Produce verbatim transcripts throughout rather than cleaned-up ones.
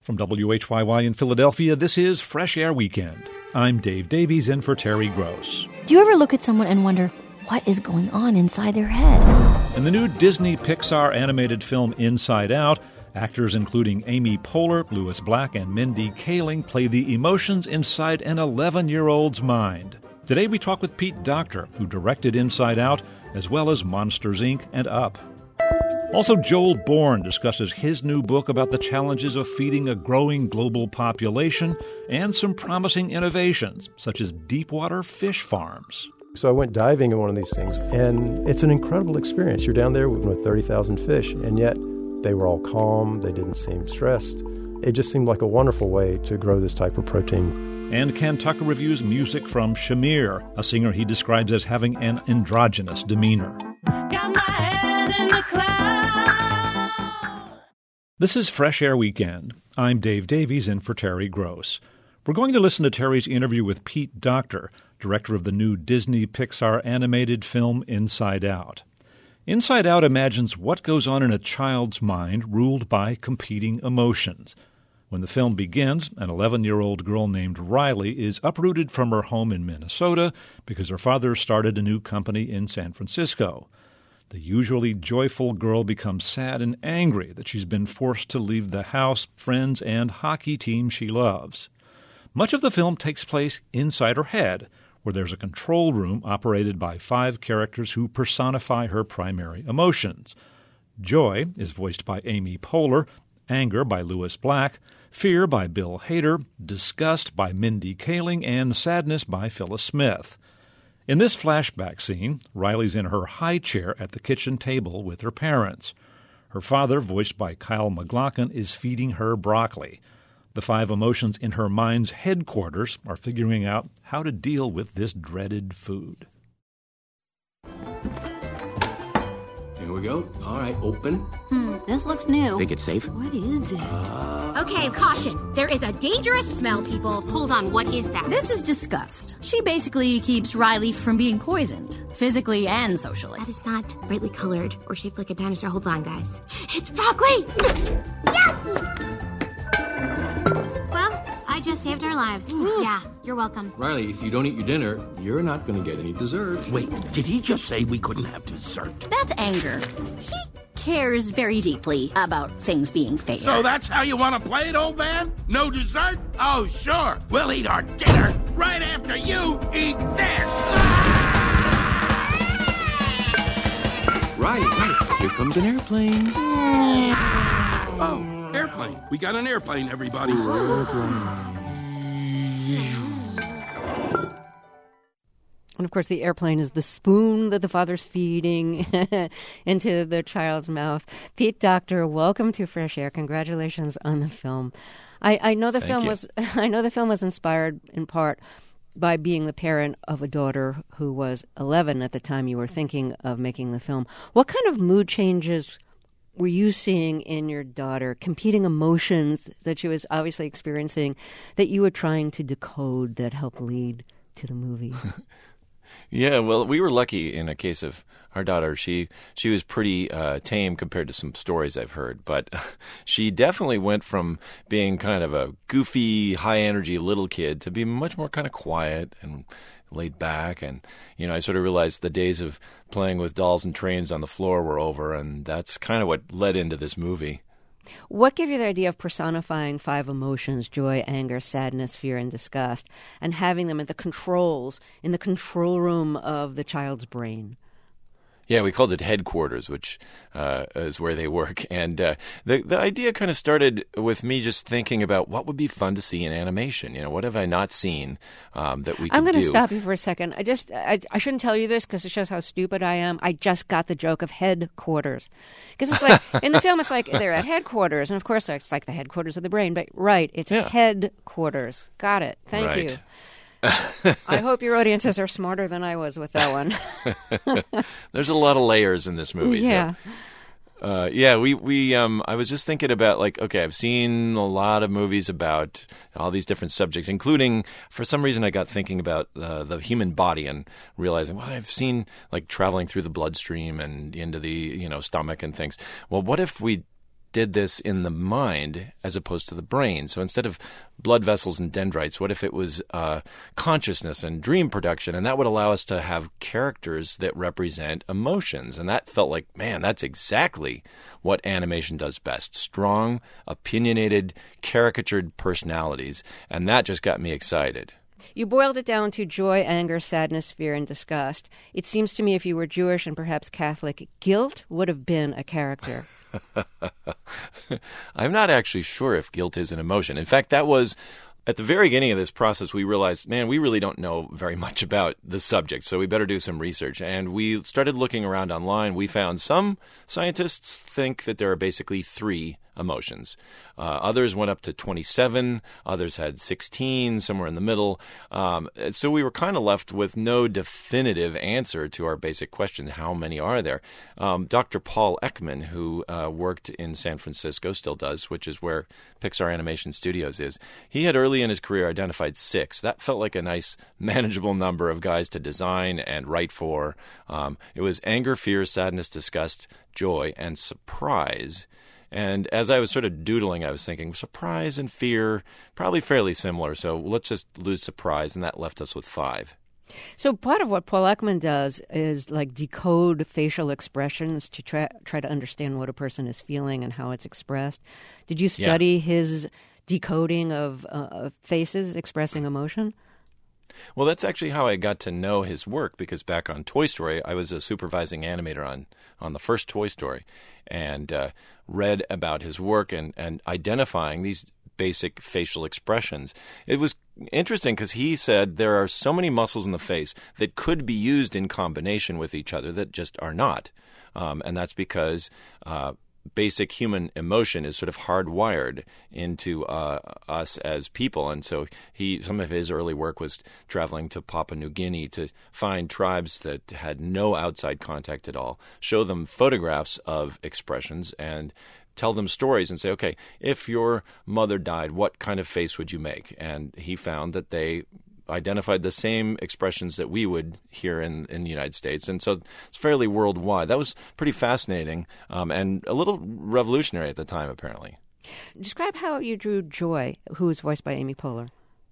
From W H Y Y in Philadelphia, this is Fresh Air Weekend. I'm Dave Davies, in for Terry Gross. Do you ever look at someone and wonder what is going on inside their head? In the new Disney Pixar animated film Inside Out, actors including Amy Poehler, Louis Black, and Mindy Kaling play the emotions inside an eleven-year-old's mind. Today we talk with Pete Docter, who directed Inside Out, as well as Monsters, Incorporated and Up. Also, Joel Bourne discusses his new book about the challenges of feeding a growing global population and some promising innovations, such as deepwater fish farms. So I went diving in one of these things, and it's an incredible experience. You're down there with thirty thousand fish, and yet they were all calm. They didn't seem stressed. It just seemed like a wonderful way to grow this type of protein. And Ken Tucker reviews music from Shamir, a singer he describes as having an androgynous demeanor. Got my head in the clouds. This is Fresh Air Weekend. I'm Dave Davies, in for Terry Gross. We're going to listen to Terry's interview with Pete Docter, director of the new Disney Pixar animated film Inside Out. Inside Out imagines what goes on in a child's mind ruled by competing emotions. When the film begins, an eleven-year-old girl named Riley is uprooted from her home in Minnesota because her father started a new company in San Francisco. The usually joyful girl becomes sad and angry that she's been forced to leave the house, friends, and hockey team she loves. Much of the film takes place inside her head, where there's a control room operated by five characters who personify her primary emotions. Joy is voiced by Amy Poehler, anger by Louis Black, fear by Bill Hader, disgust by Mindy Kaling, and sadness by Phyllis Smith. In this flashback scene, Riley's in her high chair at the kitchen table with her parents. Her father, voiced by Kyle MacLachlan, is feeding her broccoli. The five emotions in her mind's headquarters are figuring out how to deal with this dreaded food. Here we go. All right, open. Hmm, this looks new. Think it's safe? What is it? Uh... Okay, caution. There is a dangerous smell, people. Hold on, what is that? This is disgust. She basically keeps Riley from being poisoned, physically and socially. That is not brightly colored or shaped like a dinosaur. Hold on, guys. It's broccoli! Yucky! Well, I just saved our lives. Yeah, you're welcome. Riley, if you don't eat your dinner, you're not going to get any dessert. Wait, did he just say we couldn't have dessert? That's anger. He cares very deeply about things being fair. So that's how you want to play it, old man? No dessert? Oh, sure. We'll eat our dinner right after you eat this. Right, right. Here comes an airplane. Oh, airplane. We got an airplane, everybody. And, of course, the airplane is the spoon that the father's feeding into the child's mouth. Pete Docter, welcome to Fresh Air. Congratulations on the film. I, I know the Thank film you. was I know the film was inspired in part by being the parent of a daughter who was eleven at the time you were thinking of making the film. What kind of mood changes were you seeing in your daughter, competing emotions that she was obviously experiencing that you were trying to decode that helped lead to the movie? Yeah, well, we were lucky in a case of our daughter. She she was pretty uh, tame compared to some stories I've heard, but she definitely went from being kind of a goofy, high-energy little kid to being much more kind of quiet and laid back. And, you know, I sort of realized the days of playing with dolls and trains on the floor were over, and that's kind of what led into this movie. What gave you the idea of personifying five emotions, joy, anger, sadness, fear, and disgust, and having them at the controls, in the control room of the child's brain? Yeah, we called it headquarters, which uh, is where they work. And uh, the the idea kind of started with me just thinking about what would be fun to see in animation. You know, what have I not seen um, that we could do? I'm going to stop you for a second. I just I, I shouldn't tell you this because it shows how stupid I am. I just got the joke of headquarters. Because it's like, in the film, it's like they're at headquarters. And, of course, it's like the headquarters of the brain. But, right, it's Yeah. headquarters. Got it. Thank Right. you. I hope your audiences are smarter than I was with that one. There's a lot of layers in this movie. Yeah. So. Uh, yeah, we, we um, I was just thinking about, like, okay, I've seen a lot of movies about all these different subjects, including, for some reason, I got thinking about uh, the human body and realizing, well, I've seen, like, traveling through the bloodstream and into the, you know, stomach and things. Well, what if we did this in the mind as opposed to the brain. So instead of blood vessels and dendrites, what if it was uh, consciousness and dream production? And that would allow us to have characters that represent emotions. And that felt like, man, that's exactly what animation does best. Strong, opinionated, caricatured personalities. And that just got me excited. You boiled it down to joy, anger, sadness, fear, and disgust. It seems to me if you were Jewish and perhaps Catholic, guilt would have been a character. I'm not actually sure if guilt is an emotion. In fact, that was at the very beginning of this process, we realized, man, we really don't know very much about the subject, so we better do some research. And we started looking around online. We found some scientists think that there are basically three emotions. Uh, others went up to twenty-seven. Others had sixteen, somewhere in the middle. Um, so we were kind of left with no definitive answer to our basic question, how many are there? Um, Doctor Paul Ekman, who uh, worked in San Francisco, still does, which is where Pixar Animation Studios is, he had early in his career identified six. That felt like a nice, manageable number of guys to design and write for. Um, it was anger, fear, sadness, disgust, joy, and surprise. And as I was sort of doodling, I was thinking surprise and fear, probably fairly similar. So let's just lose surprise, and that left us with five. So part of what Paul Ekman does is like decode facial expressions to try try to understand what a person is feeling and how it's expressed. Did you study yeah. his decoding of uh, faces expressing emotion? Well, that's actually how I got to know his work, because back on Toy Story, I was a supervising animator on, on the first Toy Story, and uh, read about his work and, and identifying these basic facial expressions. It was interesting because he said there are so many muscles in the face that could be used in combination with each other that just are not. Um, and that's because uh, basic human emotion is sort of hardwired into uh, us as people. And so he, some of his early work was traveling to Papua New Guinea to find tribes that had no outside contact at all, show them photographs of expressions, and tell them stories and say, okay, if your mother died, what kind of face would you make? And he found that they identified the same expressions that we would hear in, in the United States. And so it's fairly worldwide. That was pretty fascinating um, and a little revolutionary at the time, apparently. Describe how you drew Joy, who is voiced by Amy Poehler.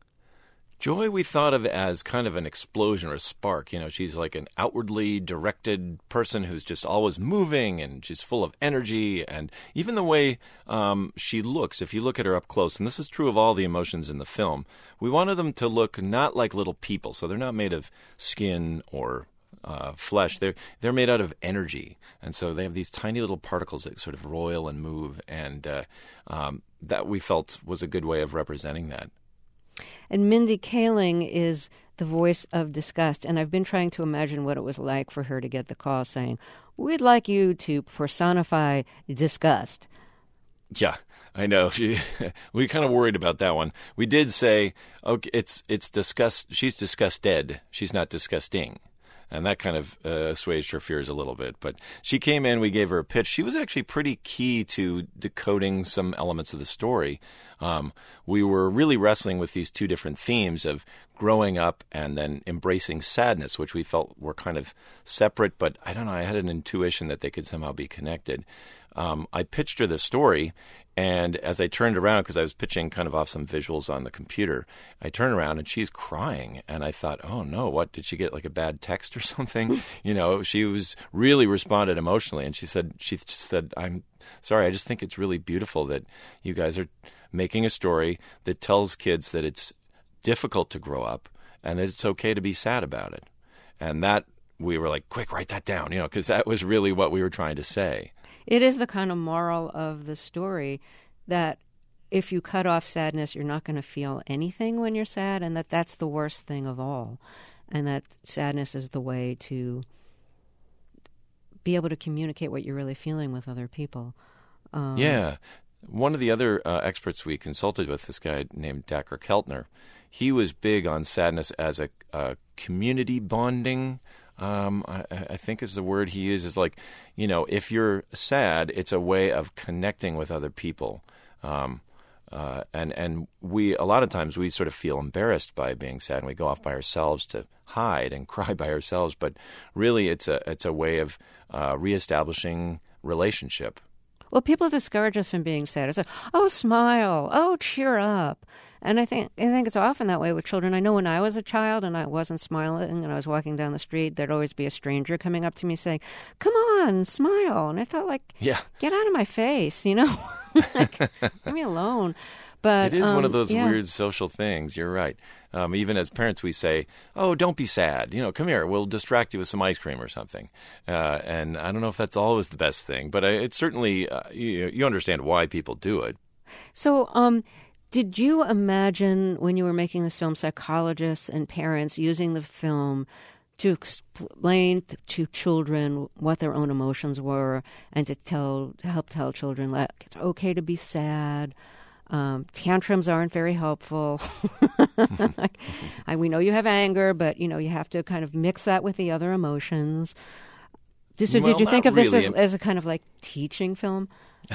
Joy we thought of as kind of an explosion or a spark. You know, she's like an outwardly directed person who's just always moving, and she's full of energy. And even the way um, she looks, if you look at her up close, and this is true of all the emotions in the film, we wanted them to look not like little people. So they're not made of skin or uh, flesh. They're, they're made out of energy. And so they have these tiny little particles that sort of roil and move. And uh, um, that we felt was a good way of representing that. And Mindy Kaling is the voice of disgust. And I've been trying to imagine what it was like for her to get the call saying, we'd like you to personify disgust. Yeah, I know. She, we kind of worried about that one. We did say, okay, it's it's disgust. She's disgusted. She's not disgusting. And that kind of uh, assuaged her fears a little bit. But she came in, we gave her a pitch. She was actually pretty key to decoding some elements of the story. Um, we were really wrestling with these two different themes of growing up and then embracing sadness, which we felt were kind of separate. But I don't know, I had an intuition that they could somehow be connected. Um, I pitched her the story, and as I turned around, because I was pitching kind of off some visuals on the computer, I turned around and she's crying. And I thought, oh no, what, did she get like a bad text or something? You know, she was really responded emotionally. And she said, she just said, I'm sorry, I just think it's really beautiful that you guys are making a story that tells kids that it's difficult to grow up and that it's okay to be sad about it. And that, we were like, quick, write that down, you know, because that was really what we were trying to say. It is the kind of moral of the story that if you cut off sadness, you're not going to feel anything when you're sad, and that that's the worst thing of all, and that sadness is the way to be able to communicate what you're really feeling with other people. Um, yeah. One of the other uh, experts we consulted with, this guy named Dacher Keltner, he was big on sadness as a, a community bonding Um, I, I think is the word he uses. Like, you know, if you're sad, it's a way of connecting with other people. Um, uh, and, and we, a lot of times we sort of feel embarrassed by being sad, and we go off by ourselves to hide and cry by ourselves. But really it's a, it's a way of uh, reestablishing relationship. Well, people discourage us from being sad. It's like, oh, smile. Oh, cheer up. And I think I think it's often that way with children. I know when I was a child and I wasn't smiling and I was walking down the street, there'd always be a stranger coming up to me saying, come on, smile. And I thought, like, yeah. get out of my face, you know? Like, leave me alone. But it is um, one of those yeah. weird social things. You're right. Um, even as parents, we say, oh, don't be sad. You know, come here. We'll distract you with some ice cream or something. Uh, and I don't know if that's always the best thing, but I, it's certainly, uh, you, you understand why people do it. So, um, did you imagine when you were making this film, psychologists and parents using the film to explain to children what their own emotions were and to tell, to help tell children, like, it's okay to be sad? Um, tantrums aren't very helpful. I, we know you have anger, but you know you have to kind of mix that with the other emotions. So, well, did you think of this really. as, as a kind of like teaching film?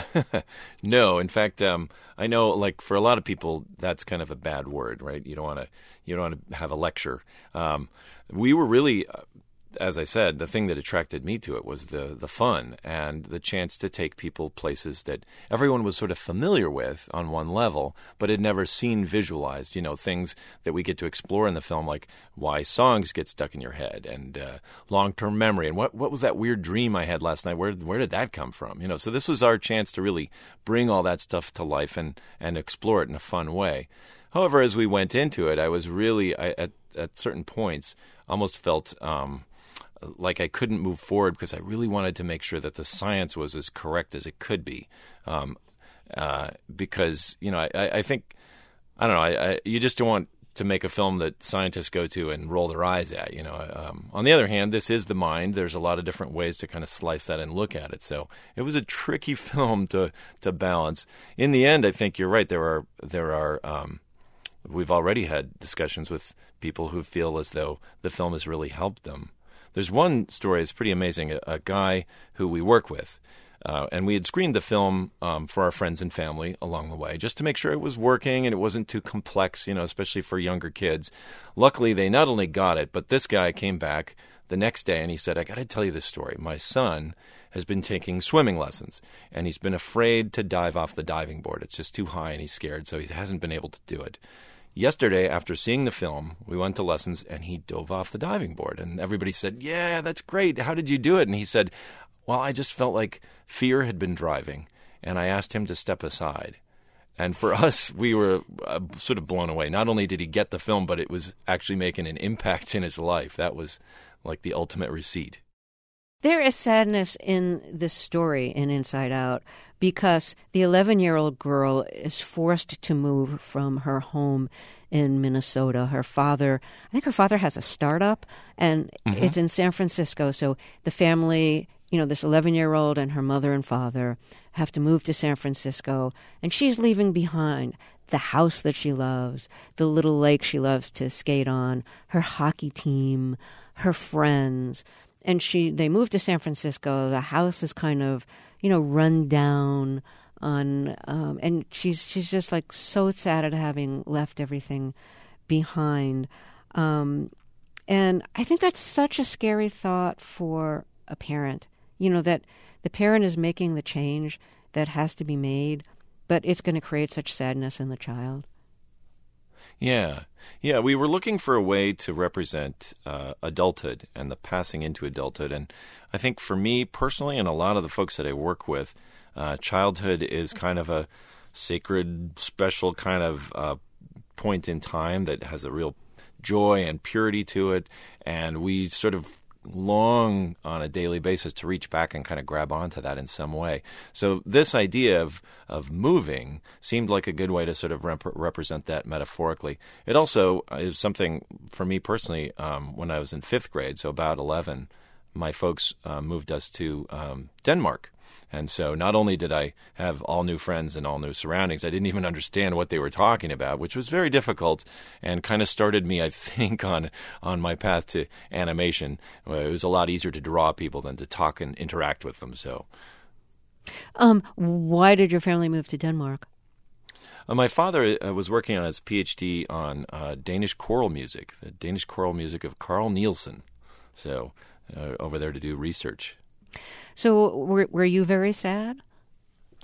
No, in fact, um, I know, like for a lot of people, that's kind of a bad word, right? You don't want to, you don't want to have a lecture. Um, we were really. Uh, As I said, the thing that attracted me to it was the the fun and the chance to take people places that everyone was sort of familiar with on one level, but had never seen visualized. You know, things that we get to explore in the film, like why songs get stuck in your head and uh, long-term memory. And what what was that weird dream I had last night? Where where did that come from? You know, so this was our chance to really bring all that stuff to life and, and explore it in a fun way. However, as we went into it, I was really, I, at, at certain points, almost felt... Um, like I couldn't move forward because I really wanted to make sure that the science was as correct as it could be. Um, uh, because, you know, I, I think, I don't know, I, I, you just don't want to make a film that scientists go to and roll their eyes at, you know. Um, on the other hand, this is the mind. There's a lot of different ways to kind of slice that and look at it. So it was a tricky film to, to balance. In the end, I think you're right. There are, there are, um, we've already had discussions with people who feel as though the film has really helped them. There's one story that's pretty amazing, a, a guy who we work with, uh, and we had screened the film um, for our friends and family along the way, just to make sure it was working and it wasn't too complex, you know, especially for younger kids. Luckily, they not only got it, but this guy came back the next day and he said, I got to tell you this story. My son has been taking swimming lessons, and he's been afraid to dive off the diving board. It's just too high and he's scared, so he hasn't been able to do it. Yesterday, after seeing the film, we went to lessons, and he dove off the diving board. And everybody said, yeah, that's great. How did you do it? And he said, well, I just felt like fear had been driving, and I asked him to step aside. And for us, we were uh, sort of blown away. Not only did he get the film, but it was actually making an impact in his life. That was like the ultimate receipt. There is sadness in this story in Inside Out because the eleven-year-old girl is forced to move from her home in Minnesota. Her father, I think her father has a startup, and mm-hmm. it's in San Francisco. So the family, you know, this eleven-year-old and her mother and father have to move to San Francisco, and she's leaving behind the house that she loves, the little lake she loves to skate on, her hockey team, her friends. And she, they moved to San Francisco. The house is kind of, you know, run down on, um, and she's she's just like so sad at having left everything behind. Um, and I think that's such a scary thought for a parent. You know, that the parent is making the change that has to be made, but it's going to create such sadness in the child. Yeah. Yeah, we were looking for a way to represent uh, adulthood and the passing into adulthood. And I think for me personally and a lot of the folks that I work with, uh, childhood is kind of a sacred, special kind of uh, point in time that has a real joy and purity to it. And we sort of long on a daily basis to reach back and kind of grab onto that in some way. So this idea of of moving seemed like a good way to sort of rep- represent that metaphorically. It also is something for me personally, um, when I was in fifth grade, so about eleven, my folks uh, moved us to um, Denmark. And so not only did I have all new friends and all new surroundings, I didn't even understand what they were talking about, which was very difficult and kind of started me, I think, on on my path to animation. It was a lot easier to draw people than to talk and interact with them. So, um, why did your family move to Denmark? Uh, my father uh, was working on his P H D on uh, Danish choral music, the Danish choral music of Carl Nielsen. So uh, over there to do research. So were, were you very sad?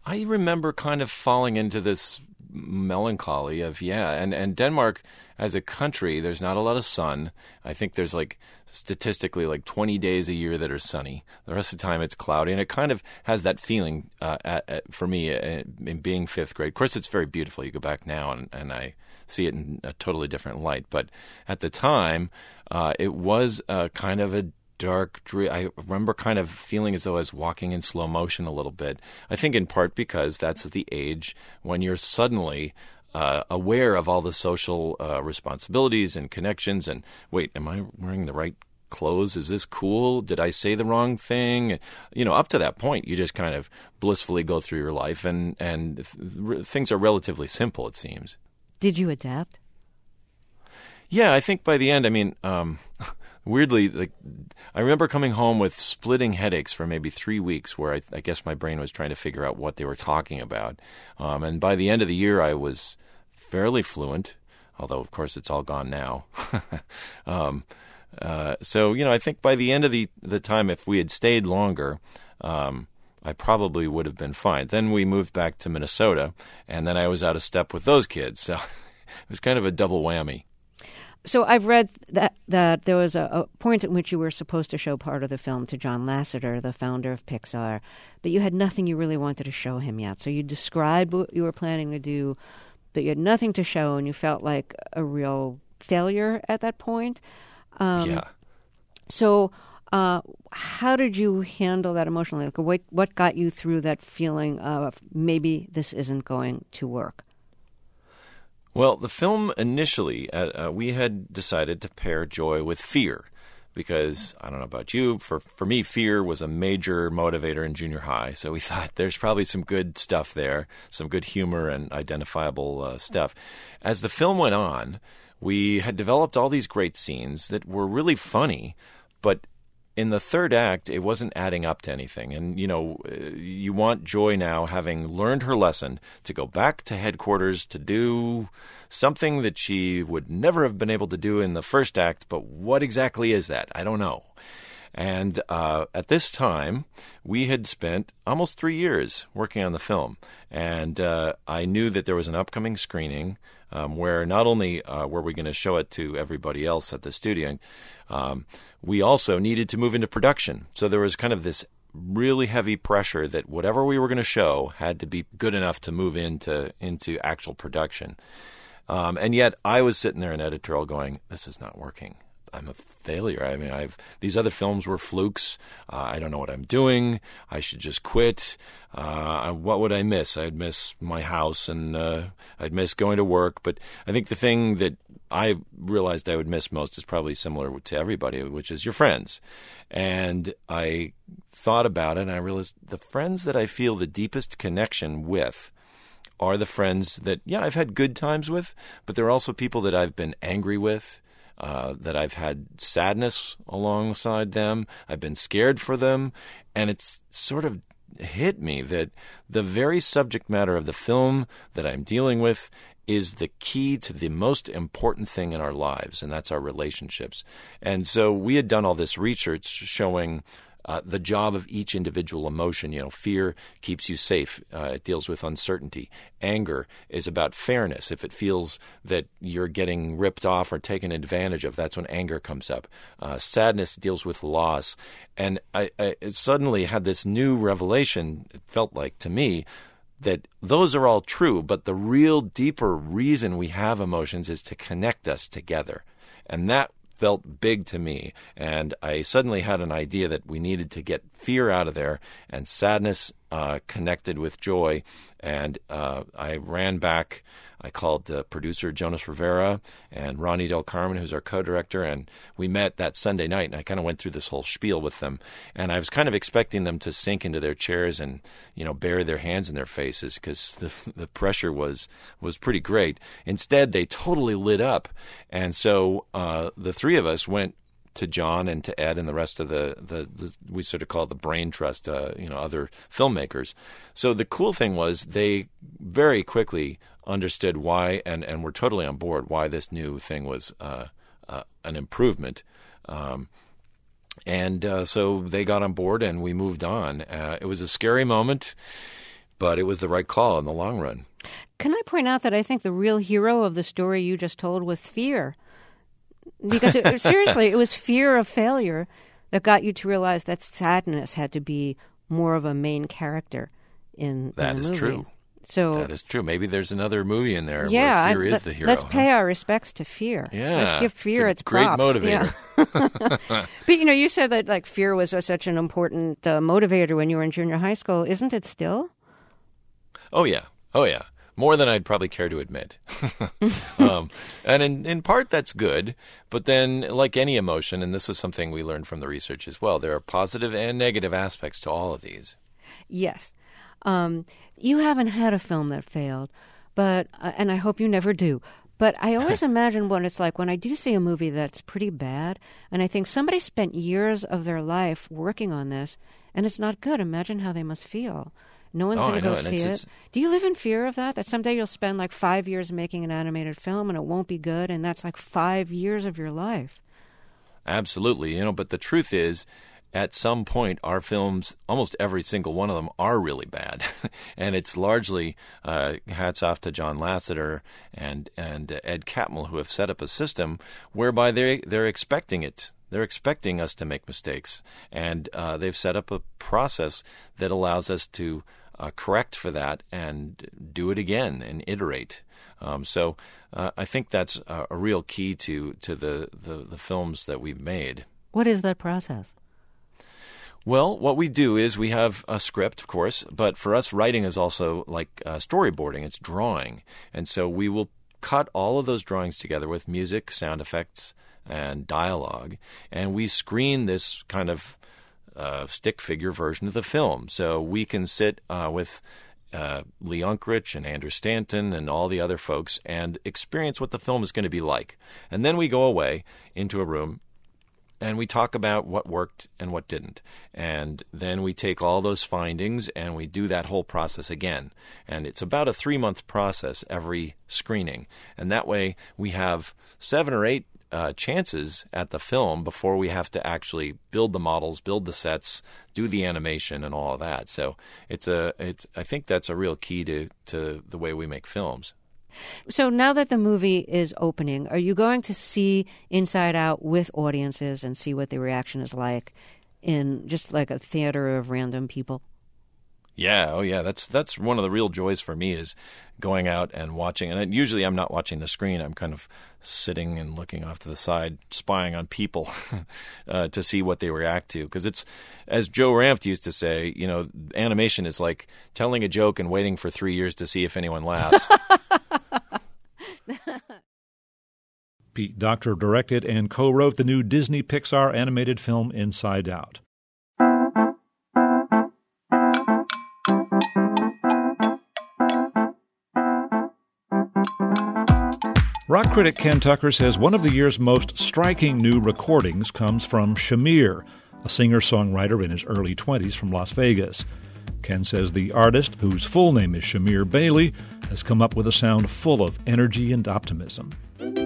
I remember kind of falling into this melancholy of, yeah, and, and Denmark as a country, there's not a lot of sun. I think there's like statistically like twenty days a year that are sunny. The rest of the time it's cloudy, and it kind of has that feeling uh, at, at, for me uh, in being fifth grade. Of course, it's very beautiful. You go back now and, and I see it in a totally different light. But at the time, uh, it was uh, kind of a dark, dreary. I remember kind of feeling as though I was walking in slow motion a little bit. I think in part because that's the age when you're suddenly uh, aware of all the social uh, responsibilities and connections. And wait, am I wearing the right clothes? Is this cool? Did I say the wrong thing? You know, up to that point, you just kind of blissfully go through your life, and and th- things are relatively simple, it seems. Did you adapt? Yeah, I think by the end, I mean. Um, Weirdly, like I remember coming home with splitting headaches for maybe three weeks where I, I guess my brain was trying to figure out what they were talking about. Um, and by the end of the year, I was fairly fluent, although, of course, it's all gone now. um, uh, so, you know, I think by the end of the, the time, if we had stayed longer, um, I probably would have been fine. Then we moved back to Minnesota, and then I was out of step with those kids. So it was kind of a double whammy. So I've read that that there was a, a point at which you were supposed to show part of the film to John Lasseter, the founder of Pixar, but you had nothing you really wanted to show him yet. So you described what you were planning to do, but you had nothing to show, and you felt like a real failure at that point. Um, yeah. So uh, how did you handle that emotionally? Like, what, what got you through that feeling of maybe this isn't going to work? Well, the film initially, uh, uh, we had decided to pair joy with fear because, I don't know about you, for, for me, fear was a major motivator in junior high. So we thought there's probably some good stuff there, some good humor and identifiable uh, stuff. As the film went on, we had developed all these great scenes that were really funny, but in the third act, it wasn't adding up to anything. And, you know, you want Joy now, having learned her lesson, to go back to headquarters to do something that she would never have been able to do in the first act. But what exactly is that? I don't know. And uh, at this time, we had spent almost three years working on the film. And uh, I knew that there was an upcoming screening um, where not only uh, were we going to show it to everybody else at the studio, um, we also needed to move into production. So there was kind of this really heavy pressure that whatever we were going to show had to be good enough to move into into actual production. Um, and yet I was sitting there in editorial going, this is not working. I'm a failure. I mean, I've these other films were flukes. Uh, I don't know what I'm doing. I should just quit. Uh, what would I miss? I'd miss my house, and uh, I'd miss going to work. But I think the thing that I realized I would miss most is probably similar to everybody, which is your friends. And I thought about it, and I realized the friends that I feel the deepest connection with are the friends that, yeah, I've had good times with, but they're also people that I've been angry with. Uh, that I've had sadness alongside them. I've been scared for them. And it's sort of hit me that the very subject matter of the film that I'm dealing with is the key to the most important thing in our lives, and that's our relationships. And so we had done all this research showing Uh, the job of each individual emotion. You know, fear keeps you safe. Uh, it deals with uncertainty. Anger is about fairness. If it feels that you're getting ripped off or taken advantage of, that's when anger comes up. Uh, sadness deals with loss. And I, I suddenly had this new revelation, it felt like to me, that those are all true, but the real deeper reason we have emotions is to connect us together. And that felt big to me, and I suddenly had an idea that we needed to get fear out of there and sadness uh, connected with joy. And uh, I ran back. I called uh, producer Jonas Rivera and Ronnie Del Carmen, who's our co-director, and we met that Sunday night, and I kind of went through this whole spiel with them. And I was kind of expecting them to sink into their chairs and, you know, bury their hands in their faces because the the pressure was was pretty great. Instead, they totally lit up. And so uh, the three of us went to John and to Ed and the rest of the, the, the we sort of call it the brain trust, uh, you know, other filmmakers. So the cool thing was they very quickly understood why, and, and were totally on board, why this new thing was uh, uh, an improvement. Um, and uh, so they got on board and we moved on. Uh, it was a scary moment, but it was the right call in the long run. Can I point out that I think the real hero of the story you just told was fear? Because it, seriously, it was fear of failure that got you to realize that sadness had to be more of a main character in, that in the is movie. true. So that is true. Maybe there's another movie in there yeah, where fear I, is the hero. Let's huh? pay our respects to fear. Yeah, let's give fear it's, its a great props. motivator. Yeah. But you know, you said that like fear was a, such an important uh, motivator when you were in junior high school. Isn't it still? Oh yeah, oh yeah. More than I'd probably care to admit. um, and in, in part, that's good. But then, like any emotion, and this is something we learned from the research as well, there are positive and negative aspects to all of these. Yes. Um, you haven't had a film that failed, but uh, and I hope you never do. But I always imagine what it's like when I do see a movie that's pretty bad, and I think somebody spent years of their life working on this, and it's not good. Imagine how they must feel. No one's Oh, going I to go know, and see it's- it. it's- Do you live in fear of that? That someday you'll spend like five years making an animated film and it won't be good, and that's like five years of your life. Absolutely. You know, but the truth is, at some point, our films, almost every single one of them, are really bad. And it's largely uh, hats off to John Lasseter and, and uh, Ed Catmull, who have set up a system whereby they, they're expecting it. They're expecting us to make mistakes. And uh, they've set up a process that allows us to uh, correct for that and do it again and iterate. Um, so uh, I think that's a, a real key to, to the, the, the films that we've made. What is that process? Well, what we do is we have a script, of course, but for us, writing is also like uh, storyboarding. It's drawing. And so we will cut all of those drawings together with music, sound effects, and dialogue, and we screen this kind of uh, stick figure version of the film. So we can sit uh, with uh, Lee Unkrich and Andrew Stanton and all the other folks and experience what the film is going to be like. And then we go away into a room and we talk about what worked and what didn't. And then we take all those findings and we do that whole process again. And it's about a three-month process every screening. And that way we have seven or eight uh, chances at the film before we have to actually build the models, build the sets, do the animation and all of that. So it's a, it's, I think that's a real key to, to the way we make films. So now that the movie is opening, are you going to see Inside Out with audiences and see what the reaction is like in just like a theater of random people? Yeah, oh yeah, that's that's one of the real joys for me is going out and watching. And usually I'm not watching the screen. I'm kind of sitting and looking off to the side, spying on people uh, to see what they react to. Because it's, as Joe Ranft used to say, you know, animation is like telling a joke and waiting for three years to see if anyone laughs. Pete Docter directed and co-wrote the new Disney Pixar animated film Inside Out. Rock critic Ken Tucker says one of the year's most striking new recordings comes from Shamir, a singer-songwriter in his early twenties from Las Vegas. Ken says the artist, whose full name is Shamir Bailey, has come up with a sound full of energy and optimism.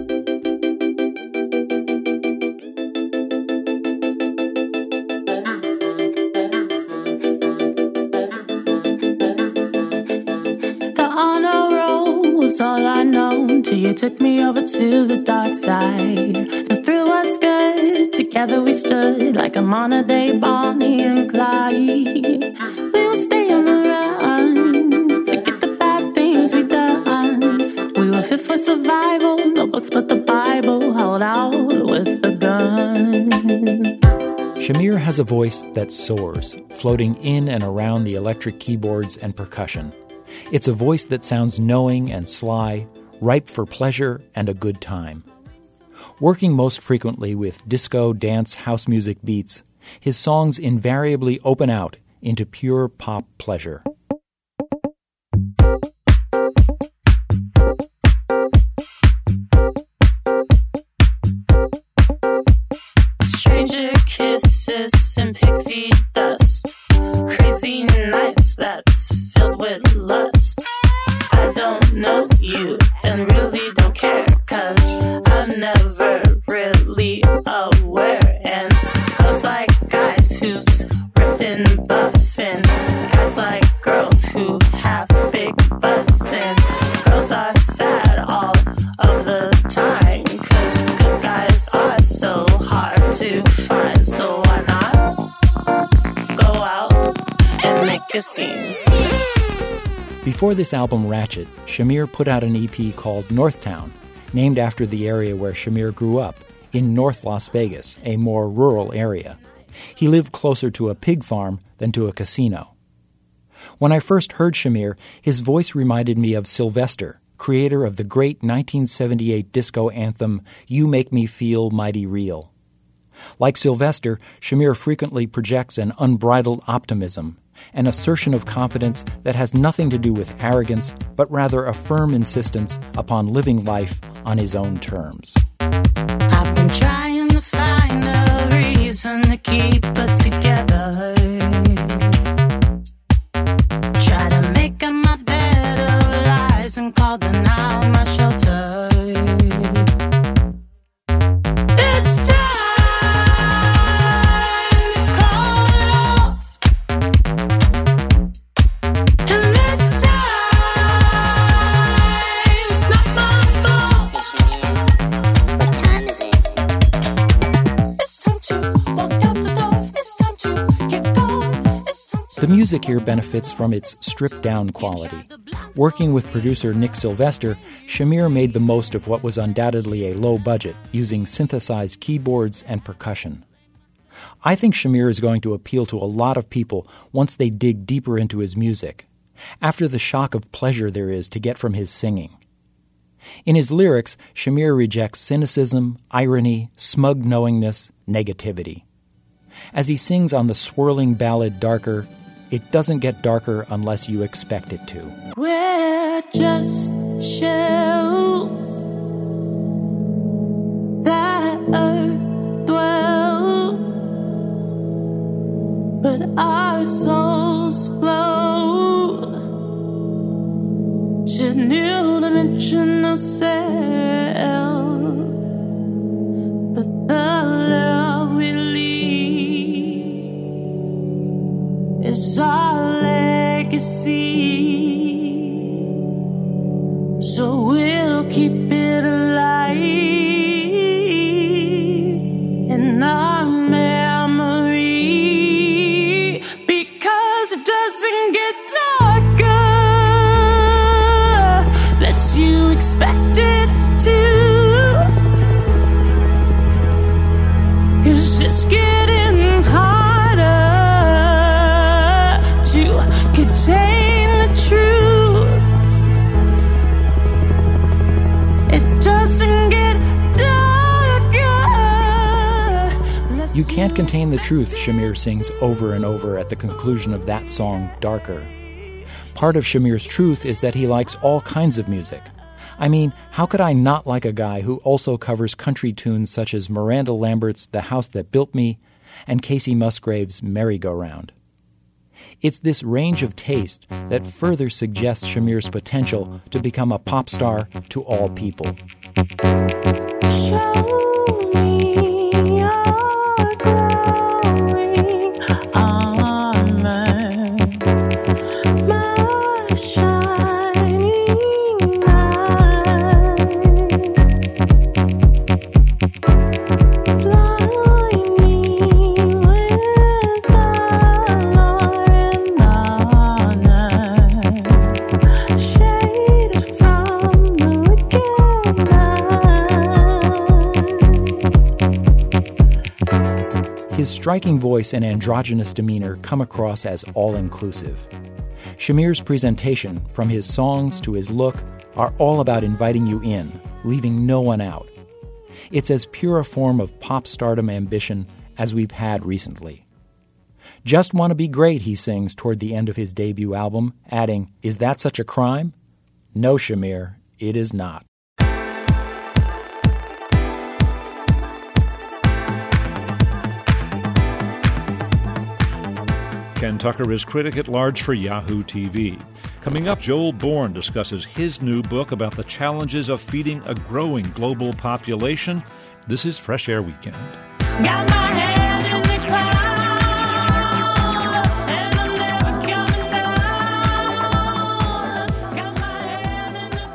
All I know till you took me over to the dark side. The thrill was good. Together we stood like a modern day Bonnie and Clyde. We will stay on the run. Forget the bad things we done. We were fit for survival. No books but the Bible. Held out with a gun. Shamir has a voice that soars, floating in and around the electric keyboards and percussion. It's a voice that sounds knowing and sly, ripe for pleasure and a good time. Working most frequently with disco, dance, house music beats, his songs invariably open out into pure pop pleasure. Stranger kisses and pixie dust. Crazy nights that's filled with lust. I don't know you and really don't care, 'cause I'm never really aware. And girls like guys who's ripped and buff, and guys like girls a scene. Before this album Ratchet, Shamir put out an E P called Northtown, named after the area where Shamir grew up, in North Las Vegas, a more rural area. He lived closer to a pig farm than to a casino. When I first heard Shamir, his voice reminded me of Sylvester, creator of the great nineteen seventy-eight disco anthem, You Make Me Feel Mighty Real. Like Sylvester, Shamir frequently projects an unbridled optimism, an assertion of confidence that has nothing to do with arrogance, but rather a firm insistence upon living life on his own terms. I've been trying to find a reason to keep us together. Try to make up my bed of lies and call them out my shelter. It's time to call it off. And this time it's not my fault. What time is it? It's time to walk out the door. It's time to get going. It's time to... The music here benefits from its stripped-down quality. Working with producer Nick Sylvester, Shamir made the most of what was undoubtedly a low budget, using synthesized keyboards and percussion. I think Shamir is going to appeal to a lot of people once they dig deeper into his music, after the shock of pleasure there is to get from his singing. In his lyrics, Shamir rejects cynicism, irony, smug knowingness, negativity. As he sings on the swirling ballad Darker, it doesn't get darker unless you expect it to. We're just shells that earth dwell, but our souls flow to new dimensional selves. But the love we leave is our legacy. So we'll keep it alive in our memory, because it doesn't get darker unless you expect it to. It's just getting harder to contain the truth. It doesn't get darker. You can't contain the truth, Shamir sings over and over at the conclusion of that song, Darker. Part of Shamir's truth is that he likes all kinds of music. I mean, how could I not like a guy who also covers country tunes such as Miranda Lambert's The House That Built Me and Casey Musgrave's Merry-Go-Round? It's this range of taste that further suggests Shamir's potential to become a pop star to all people. Show me your glowing armor, my shining light. Blind me with valor and honor, shaded from the wicked night. His striking voice and androgynous demeanor come across as all-inclusive. Shamir's presentation, from his songs to his look, are all about inviting you in, leaving no one out. It's as pure a form of pop stardom ambition as we've had recently. Just Want to Be Great, he sings toward the end of his debut album, adding, "Is that such a crime?" No, Shamir, it is not. Ken Tucker is critic at large for Yahoo T V. Coming up, Joel Bourne discusses his new book about the challenges of feeding a growing global population. This is Fresh Air Weekend. Got my head in the clouds, and I'm never coming down. Got my head in the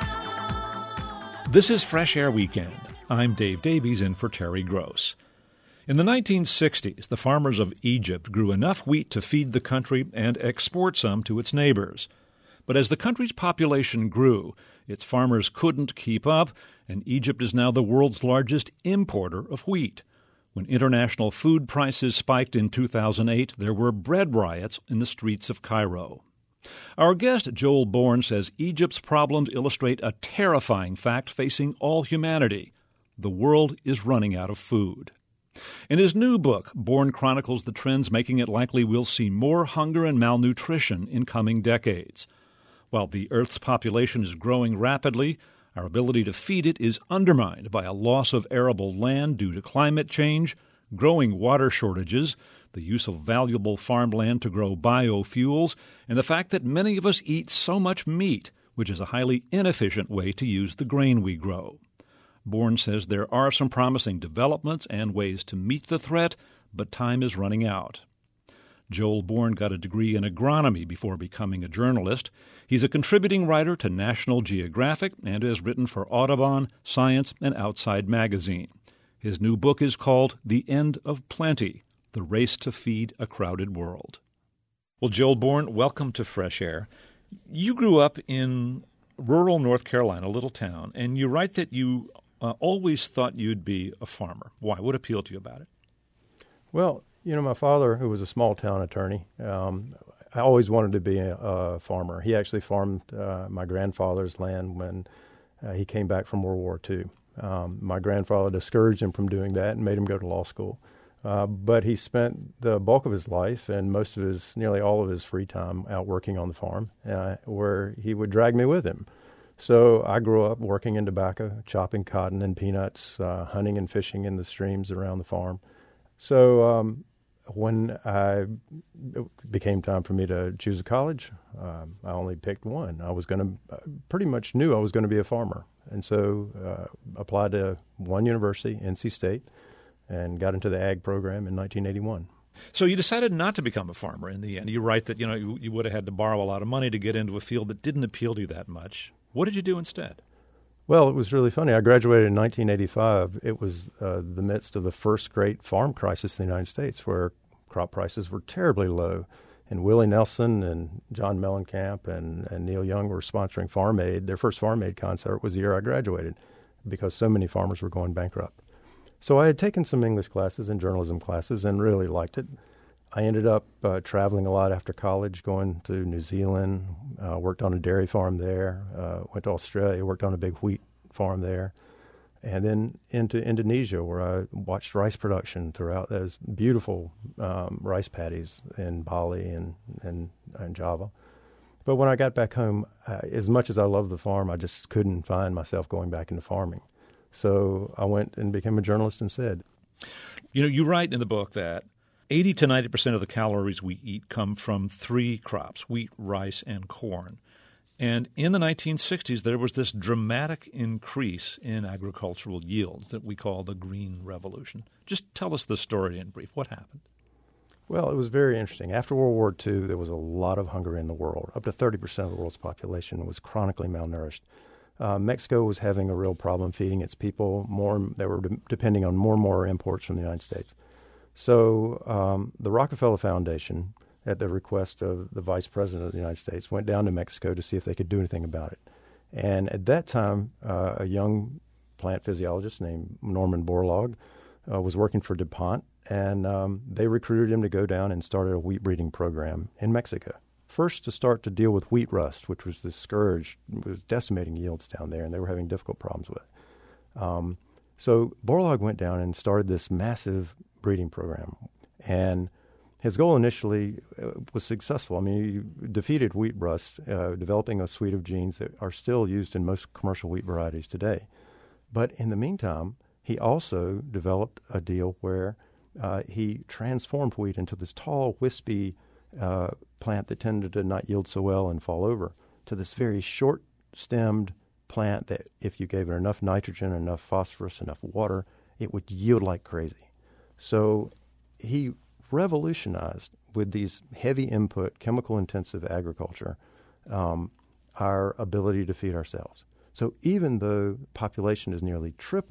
clouds. This is Fresh Air Weekend. I'm Dave Davies in for Terry Gross. In the nineteen sixties, the farmers of Egypt grew enough wheat to feed the country and export some to its neighbors. But as the country's population grew, its farmers couldn't keep up, and Egypt is now the world's largest importer of wheat. When international food prices spiked in two thousand eight, there were bread riots in the streets of Cairo. Our guest, Joel Bourne, says Egypt's problems illustrate a terrifying fact facing all humanity. The world is running out of food. In his new book, Bourne chronicles the trends making it likely we'll see more hunger and malnutrition in coming decades. While the Earth's population is growing rapidly, our ability to feed it is undermined by a loss of arable land due to climate change, growing water shortages, the use of valuable farmland to grow biofuels, and the fact that many of us eat so much meat, which is a highly inefficient way to use the grain we grow. Bourne says there are some promising developments and ways to meet the threat, but time is running out. Joel Bourne got a degree in agronomy before becoming a journalist. He's a contributing writer to National Geographic and has written for Audubon, Science, and Outside Magazine. His new book is called The End of Plenty, The Race to Feed a Crowded World. Well, Joel Bourne, welcome to Fresh Air. You grew up in rural North Carolina, a little town, and you write that you uh, always thought you'd be a farmer. Why? What appealed to you about it? Well, you know, my father, who was a small-town attorney, um, I always wanted to be a, a farmer. He actually farmed uh, my grandfather's land when uh, he came back from World War Two. Um, my grandfather discouraged him from doing that and made him go to law school. Uh, but he spent the bulk of his life and most of his, nearly all of his free time out working on the farm, uh, where he would drag me with him. So I grew up working in tobacco, chopping cotton and peanuts, uh, hunting and fishing in the streams around the farm. So um, when I, it became time for me to choose a college, um, I only picked one. I was going to, pretty much knew I was going to be a farmer. And so uh, applied to one university, N C State, and got into the ag program in nineteen eighty-one. So you decided not to become a farmer in the end. You write that you know you, you would have had to borrow a lot of money to get into a field that didn't appeal to you that much. What did you do instead? Well, it was really funny. I graduated in nineteen eighty-five. It was uh, the midst of the first great farm crisis in the United States, where crop prices were terribly low. And Willie Nelson and John Mellencamp and, and Neil Young were sponsoring Farm Aid. Their first Farm Aid concert was the year I graduated because so many farmers were going bankrupt. So I had taken some English classes and journalism classes and really liked it. I ended up uh, traveling a lot after college, going to New Zealand, uh, worked on a dairy farm there, uh, went to Australia, worked on a big wheat farm there, and then into Indonesia, where I watched rice production throughout those beautiful um, rice paddies in Bali and, and, and Java. But when I got back home, uh, as much as I loved the farm, I just couldn't find myself going back into farming. So I went and became a journalist instead. You know, you write in the book that eighty to ninety percent of the calories we eat come from three crops, wheat, rice, and corn. And in the nineteen sixties, there was this dramatic increase in agricultural yields that we call the Green Revolution. Just tell us the story in brief. What happened? Well, it was very interesting. After World War Two, there was a lot of hunger in the world. Up to thirty percent of the world's population was chronically malnourished. Uh, Mexico was having a real problem feeding its people. More, they were de- depending on more and more imports from the United States. So um, the Rockefeller Foundation, at the request of the Vice President of the United States, went down to Mexico to see if they could do anything about it. And at that time, uh, a young plant physiologist named Norman Borlaug uh, was working for DuPont, and um, they recruited him to go down and started a wheat breeding program in Mexico. First, to start to deal with wheat rust, which was the scourge, was decimating yields down there, and they were having difficult problems with it. Um, so Borlaug went down and started this massive breeding program, and his goal initially was successful. I mean, he defeated wheat rust, uh, developing a suite of genes that are still used in most commercial wheat varieties today. But in the meantime, he also developed a deal where uh, he transformed wheat into this tall, wispy uh, plant that tended to not yield so well and fall over, to this very short-stemmed plant that if you gave it enough nitrogen, enough phosphorus, enough water, it would yield like crazy. So he revolutionized, with these heavy input, chemical-intensive agriculture, um, our ability to feed ourselves. So even though population is nearly tripled,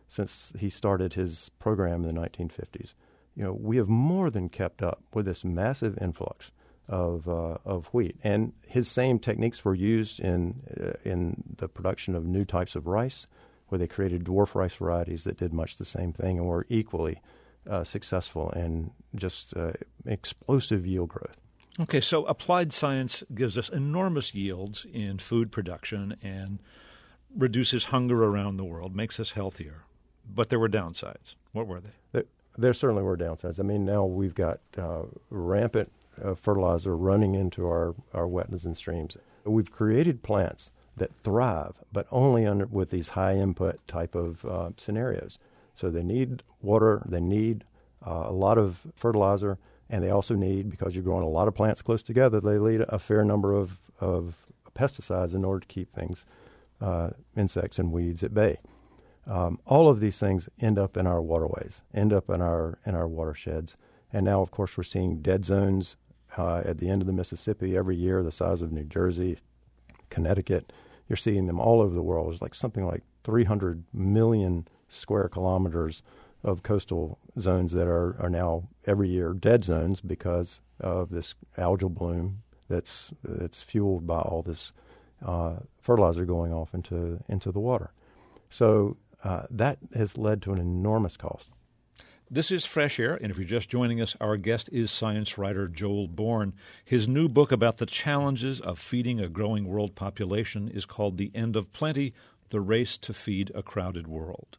since he started his program in the nineteen fifties. You know, we have more than kept up with this massive influx of uh, of wheat, and his same techniques were used in uh, in the production of new types of rice, where they created dwarf rice varieties that did much the same thing and were equally uh, successful and just uh, explosive yield growth. Okay, so applied science gives us enormous yields in food production and reduces hunger around the world, makes us healthier. But there were downsides. What were they? There, there certainly were downsides. I mean, now we've got uh, rampant uh, fertilizer running into our, our wetlands and streams. We've created plants that thrive, but only under with these high input type of uh, scenarios. So they need water, they need uh, a lot of fertilizer, and they also need, because you're growing a lot of plants close together, they need a fair number of, of pesticides in order to keep things, uh, insects and weeds at bay. Um, all of these things end up in our waterways, end up in our in our watersheds. And now, of course, we're seeing dead zones uh, at the end of the Mississippi every year, the size of New Jersey, Connecticut. You're seeing them all over the world. There's like something like three hundred million square kilometers of coastal zones that are, are now every year dead zones because of this algal bloom that's that's fueled by all this uh, fertilizer going off into into the water. So uh, that has led to an enormous cost. This is Fresh Air, and if you're just joining us, our guest is science writer Joel Bourne. His new book about the challenges of feeding a growing world population is called The End of Plenty, The Race to Feed a Crowded World.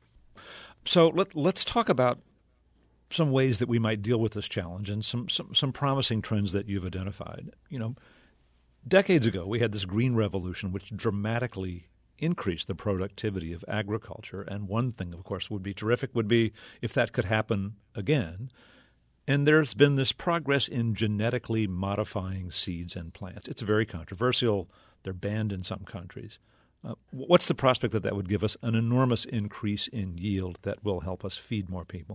So let, let's talk about some ways that we might deal with this challenge and some, some, some promising trends that you've identified. You know, decades ago, we had this green revolution, which dramatically increase the productivity of agriculture. And one thing, of course, would be terrific would be if that could happen again. And there's been this progress in genetically modifying seeds and plants. It's very controversial. They're banned in some countries. Uh, what's the prospect that that would give us an enormous increase in yield that will help us feed more people?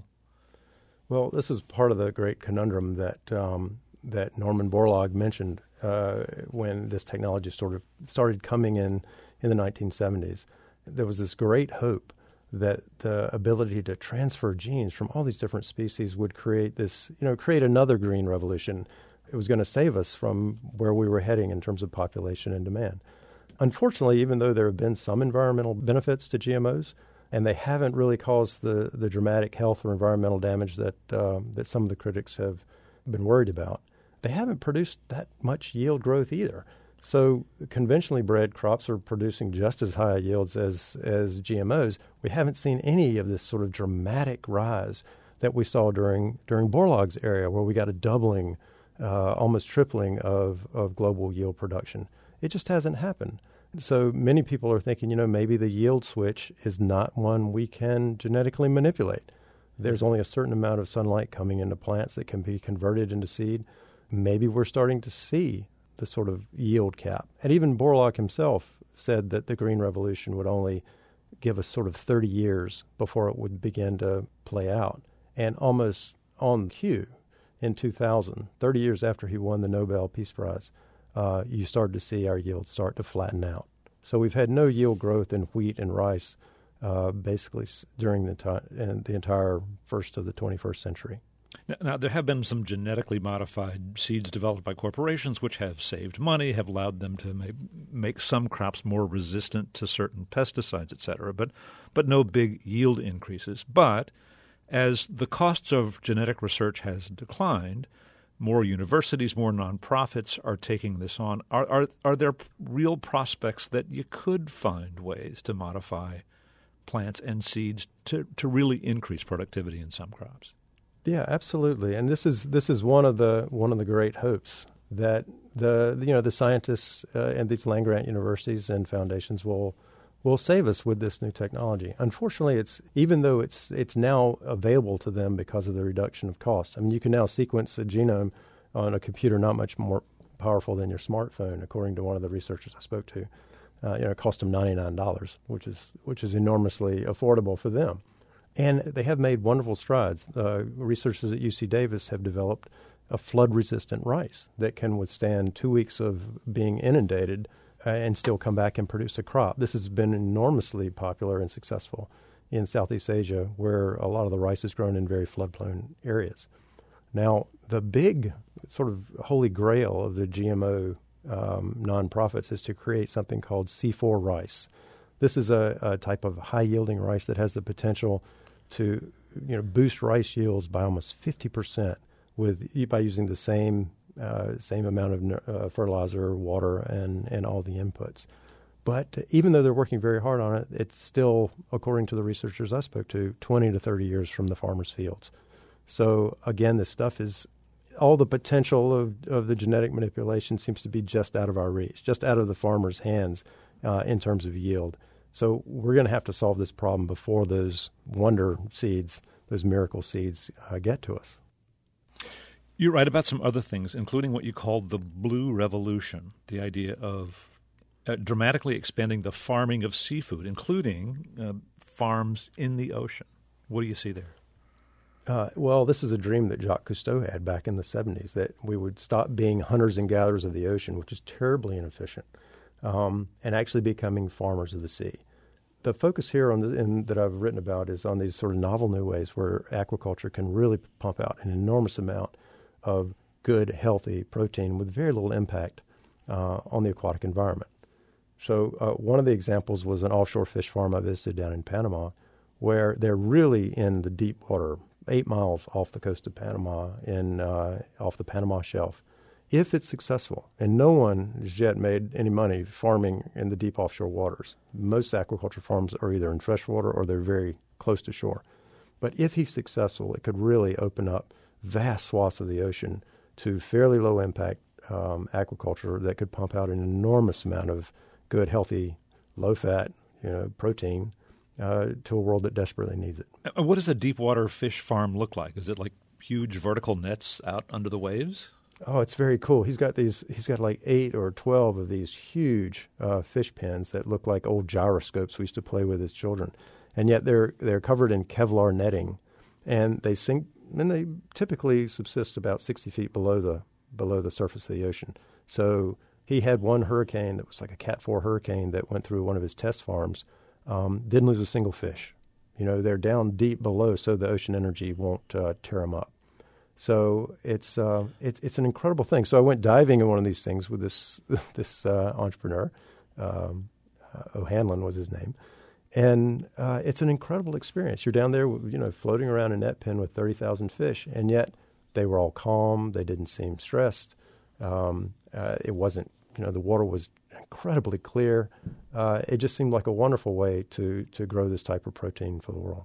Well, this is part of the great conundrum that um, that Norman Borlaug mentioned uh, when this technology sort of started coming in in the nineteen seventies. There was this great hope that the ability to transfer genes from all these different species would create this, you know, create another green revolution. It was going to save us from where we were heading in terms of population and demand. Unfortunately, even though there have been some environmental benefits to G M Os, and they haven't really caused the, the dramatic health or environmental damage that um, that some of the critics have been worried about, they haven't produced that much yield growth either. So conventionally bred crops are producing just as high yields as, as G M Os. We haven't seen any of this sort of dramatic rise that we saw during during Borlaug's era, where we got a doubling, uh, almost tripling of, of global yield production. It just hasn't happened. So many people are thinking, you know, maybe the yield switch is not one we can genetically manipulate. There's only a certain amount of sunlight coming into plants that can be converted into seed. Maybe we're starting to see the sort of yield cap. And even Borlaug himself said that the Green Revolution would only give us sort of thirty years before it would begin to play out. And almost on cue, in two thousand, thirty years after he won the Nobel Peace Prize, uh, you started to see our yields start to flatten out. So we've had no yield growth in wheat and rice uh, basically during the, ti- in the entire first of the twenty-first century. Now, now, there have been some genetically modified seeds developed by corporations which have saved money, have allowed them to make, make some crops more resistant to certain pesticides, et cetera, but, but no big yield increases. But as the costs of genetic research has declined, more universities, more nonprofits are taking this on. Are, are, are there real prospects that you could find ways to modify plants and seeds to, to really increase productivity in some crops? Yeah, absolutely. And this is this is one of the one of the great hopes that the you know the scientists uh, and these land grant universities and foundations will will save us with this new technology. Unfortunately, it's even though it's it's now available to them because of the reduction of cost. I mean, you can now sequence a genome on a computer not much more powerful than your smartphone, according to one of the researchers I spoke to. Uh, you know, it cost them ninety-nine dollars, which is which is enormously affordable for them. And they have made wonderful strides. Uh, researchers at U C Davis have developed a flood-resistant rice that can withstand two weeks of being inundated uh, and still come back and produce a crop. This has been enormously popular and successful in Southeast Asia, where a lot of the rice is grown in very flood-prone areas. Now, the big sort of holy grail of the G M O um, nonprofits is to create something called C four rice. This is a, a type of high-yielding rice that has the potential to, you know, boost rice yields by almost fifty percent with by using the same uh, same amount of uh, fertilizer, water, and, and all the inputs. But even though they're working very hard on it, it's still, according to the researchers I spoke to, twenty to thirty years from the farmers' fields. So again, this stuff is, all the potential of, of the genetic manipulation seems to be just out of our reach, just out of the farmer's hands uh, in terms of yield. So we're going to have to solve this problem before those wonder seeds, those miracle seeds, uh, get to us. You write about some other things, including what you called the Blue Revolution, the idea of uh, dramatically expanding the farming of seafood, including uh, farms in the ocean. What do you see there? Uh, well, this is a dream that Jacques Cousteau had back in the seventies, that we would stop being hunters and gatherers of the ocean, which is terribly inefficient, um, and actually becoming farmers of the sea. The focus here on the, in, that I've written about is on these sort of novel new ways where aquaculture can really pump out an enormous amount of good, healthy protein with very little impact uh, on the aquatic environment. So uh, one of the examples was an offshore fish farm I visited down in Panama, where they're really in the deep water, eight miles off the coast of Panama, in uh, off the Panama Shelf. If it's successful, and no one has yet made any money farming in the deep offshore waters. Most aquaculture farms are either in freshwater or they're very close to shore. But if he's successful, it could really open up vast swaths of the ocean to fairly low impact um, aquaculture that could pump out an enormous amount of good, healthy, low fat, you know, protein uh, to a world that desperately needs it. What does a deep water fish farm look like? Is it like huge vertical nets out under the waves? Oh, it's very cool. He's got these. He's got like eight or twelve of these huge uh, fish pens that look like old gyroscopes we used to play with as children, and yet they're they're covered in Kevlar netting, and they sink. And they typically subsist about sixty feet below the below the surface of the ocean. So he had one hurricane that was like a Cat four hurricane that went through one of his test farms. Um, didn't lose a single fish. You know, they're down deep below, so the ocean energy won't uh, tear them up. So it's uh, it's it's an incredible thing. So I went diving in one of these things with this this uh, entrepreneur. Um, uh, O'Hanlon was his name. And uh, it's an incredible experience. You're down there, you know, floating around a net pen with thirty thousand fish, and yet they were all calm. They didn't seem stressed. Um, uh, it wasn't, you know, the water was incredibly clear. Uh, it just seemed like a wonderful way to to grow this type of protein for the world.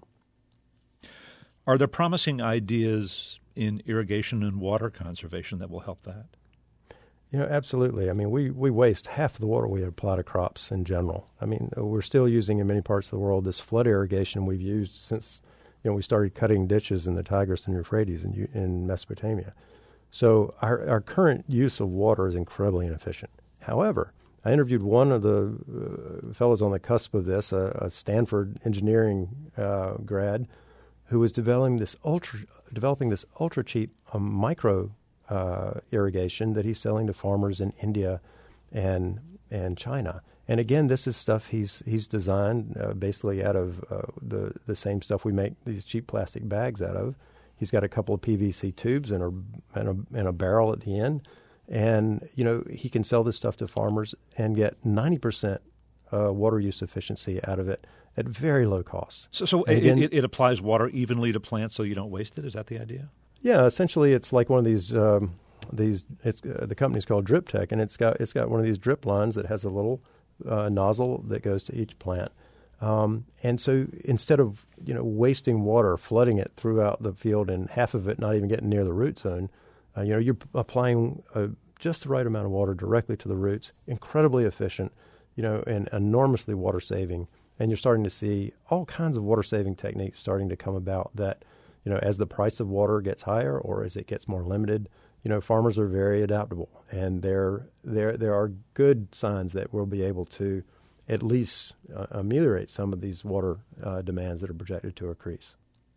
Are there promising ideas in irrigation and water conservation that will help that? You know, absolutely. I mean, we, we waste half the water we apply to crops in general. I mean, we're still using in many parts of the world this flood irrigation we've used since, you know, we started cutting ditches in the Tigris and Euphrates in, in Mesopotamia. So our, our current use of water is incredibly inefficient. However, I interviewed one of the uh, fellows on the cusp of this, a, a Stanford engineering uh, grad, who was developing this ultra developing this ultra cheap um, micro uh, irrigation that he's selling to farmers in India and and China. And again, this is stuff he's he's designed uh, basically out of uh, the the same stuff we make these cheap plastic bags out of. He's got a couple of P V C tubes and a and a, and a barrel at the end, and you know he can sell this stuff to farmers and get ninety percent uh, water use efficiency out of it at very low cost. So, so it, again, it, it applies water evenly to plants so you don't waste it? Is that the idea? Yeah, essentially it's like one of these, um, these. It's uh, the company's called Drip Tech, and it's got it's got one of these drip lines that has a little uh, nozzle that goes to each plant. Um, and so instead of, you know, wasting water, flooding it throughout the field and half of it not even getting near the root zone, uh, you know, you're p- applying uh, just the right amount of water directly to the roots, incredibly efficient, you know, and enormously water saving. And you're starting to see all kinds of water saving techniques starting to come about that, you know, as the price of water gets higher or as it gets more limited, you know, farmers are very adaptable. And there, there, there are good signs that we'll be able to at least uh, ameliorate some of these water uh, demands that are projected to increase.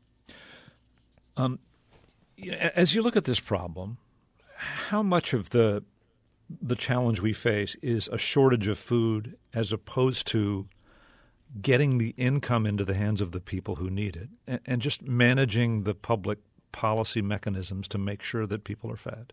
Um, as you look at this problem, how much of the the challenge we face is a shortage of food as opposed to getting the income into the hands of the people who need it, and, and just managing the public policy mechanisms to make sure that people are fed?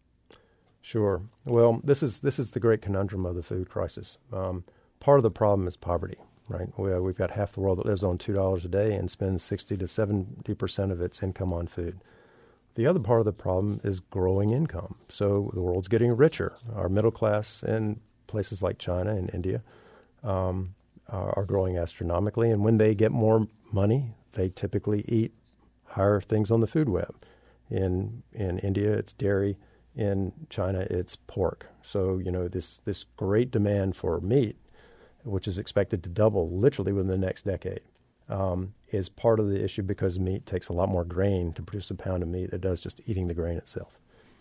Sure. Well, this is this is the great conundrum of the food crisis. Um, part of the problem is poverty, right? We, uh, we've got half the world that lives on two dollars a day and spends sixty to seventy percent of its income on food. The other part of the problem is growing income. So the world's getting richer. Our middle class in places like China and India um, are, are growing astronomically. And when they get more money, they typically eat higher things on the food web. In in India, it's dairy. In China, it's pork. So, you know, this, this great demand for meat, which is expected to double literally within the next decade, um, is part of the issue because meat takes a lot more grain to produce a pound of meat than it does just eating the grain itself.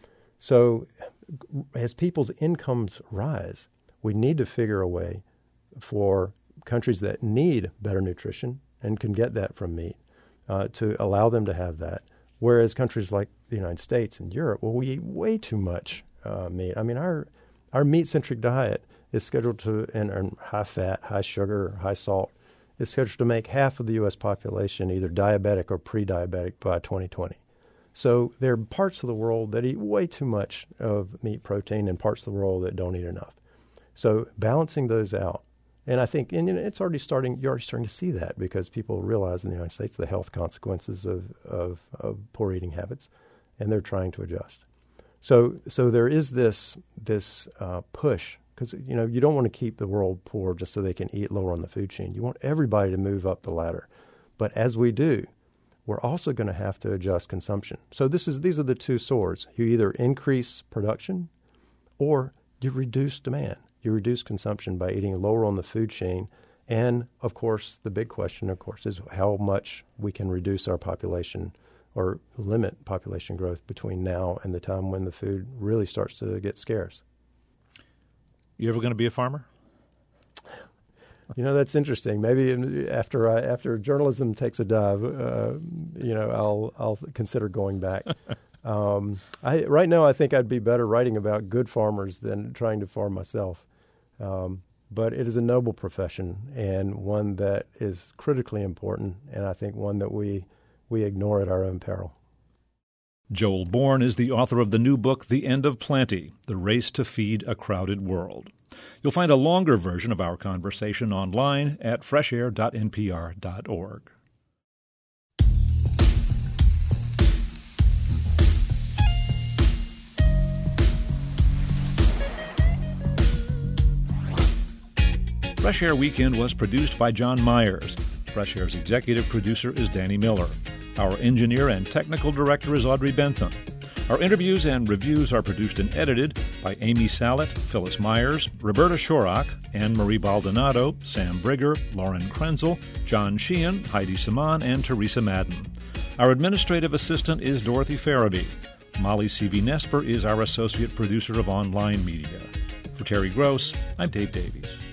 So as people's incomes rise, we need to figure a way for countries that need better nutrition and can get that from meat uh, to allow them to have that. Whereas countries like the United States and Europe, well, we eat way too much uh, meat. I mean, our our meat-centric diet is scheduled to, and, and high fat, high sugar, high salt, is scheduled to make half of the U S population either diabetic or pre-diabetic by twenty twenty. So there are parts of the world that eat way too much of meat protein and parts of the world that don't eat enough. So balancing those out. And I think and, you know, it's already starting, you're already starting to see that because people realize in the United States the health consequences of, of, of poor eating habits, and they're trying to adjust. So so there is this this uh, push, because you know you don't want to keep the world poor just so they can eat lower on the food chain. You want everybody to move up the ladder. But as we do, we're also going to have to adjust consumption. So this is these are the two swords. You either increase production or you reduce demand. You reduce consumption by eating lower on the food chain. And, of course, the big question, of course, is how much we can reduce our population or limit population growth between now and the time when the food really starts to get scarce. You ever going to be a farmer? You know, that's interesting. Maybe after I, after journalism takes a dive, uh, you know, I'll I'll consider going back. um, I right now I think I'd be better writing about good farmers than trying to farm myself. Um, but it is a noble profession and one that is critically important, and I think one that we we ignore at our own peril. Joel Bourne is the author of the new book, The End of Plenty, The Race to Feed a Crowded World. You'll find a longer version of our conversation online at fresh air dot n p r dot org. Fresh Air Weekend was produced by John Myers. Fresh Air's executive producer is Danny Miller. Our engineer and technical director is Audrey Bentham. Our interviews and reviews are produced and edited by Amy Sallet, Phyllis Myers, Roberta Shorrock, Anne-Marie Baldonado, Sam Brigger, Lauren Krenzel, John Sheehan, Heidi Saman, and Teresa Madden. Our administrative assistant is Dorothy Farabee. Molly C V. Nesper is our associate producer of online media. For Terry Gross, I'm Dave Davies.